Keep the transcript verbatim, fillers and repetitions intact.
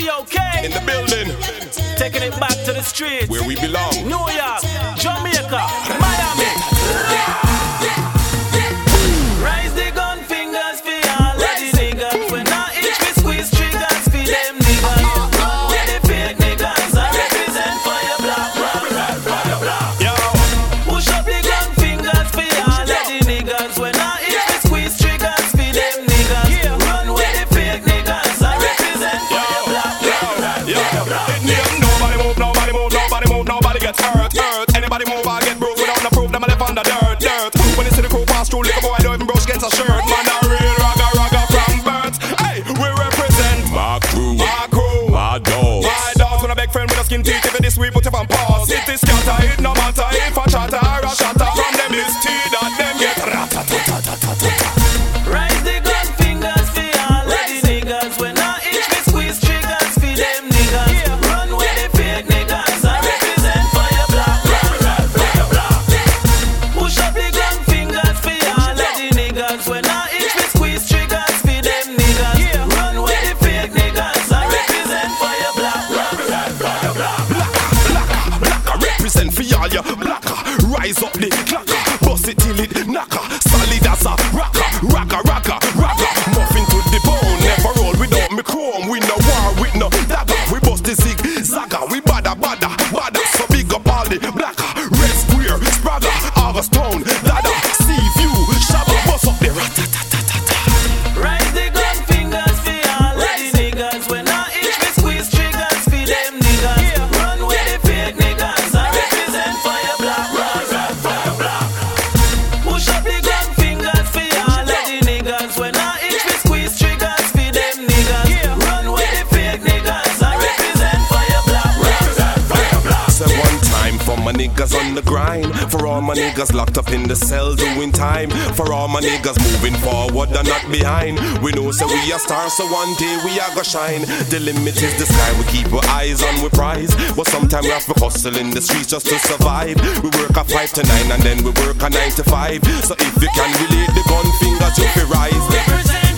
Yo, K in the building, taking it back to the streets. where we belong. New York, Jamaica, Miami. Rise the gun fingers for all of the niggas. When I itch we squeeze triggers for them niggas. Where the fake niggas I represent for your block, block, block, block, block. Yo, Push up the gun fingers for all of the niggas. When I itch we squeeze triggers for them niggas. Run where the fake niggas I represent for your block, block, block, yo, block, block. it name, nobody move, nobody move, nobody move, nobody get hurt, hurt. Anybody move, I get broke without no proof. Them I left on the dirt, dirt. When you see the crew pass through, little boy don't even brush against a shirt. Man, a real ragga ragga from birth. Hey, we represent My crew, my crew, my dogs. my dogs. When a big friend with a skin teeth, if it this we put it on pause. It is scatter, it no matter if a chatter or a shatter. From them this tea that them get ratatatatata. Rise the gun fingers for all of the niggas. When I itch we squeeze triggers for them niggas. Run where the fake niggas I represent for your block, block, block, block, block. Push up the gun fingers for all of the niggas. When I itch we squeeze triggers for them niggas. Run where the fake niggas I represent for your block, block, block, block, block. Blacker, blacker, represent for all ya blacker. Rise up the clacker, bust it till it knacker. Solid as a rocker, rocker, rocker, rocker. Muffin to the bone, never roll without me chrome. We no war with no dagger. We bust the zig zagger, we bada bada bada. So big up all the blacker. Red square, spragger, August town, dada. Sea view, shabba, bust up the ratatatatata. Rise the gun fingers for all of the niggas. When I itch we squeeze triggers for them niggas. Run where the fake niggas I represent for your block, block, block, block, block. Push up the gun fingers for all of the niggas. When I itch we squeeze triggers for them niggas. Run where the fake niggas I represent for your block, block, block, block, block. Say one time for my niggas on the grind. For all my niggas locked up in the cell doing time. For all my niggas moving forward and not behind. We know say we a star, so one day we a go shine. The limit is the sky, we keep our eyes on we prize. But sometimes we have to hustle in the streets just to survive. We work a five to nine and then we work a nine to five. So if you can relate the gun fingers, you fi rise. Represent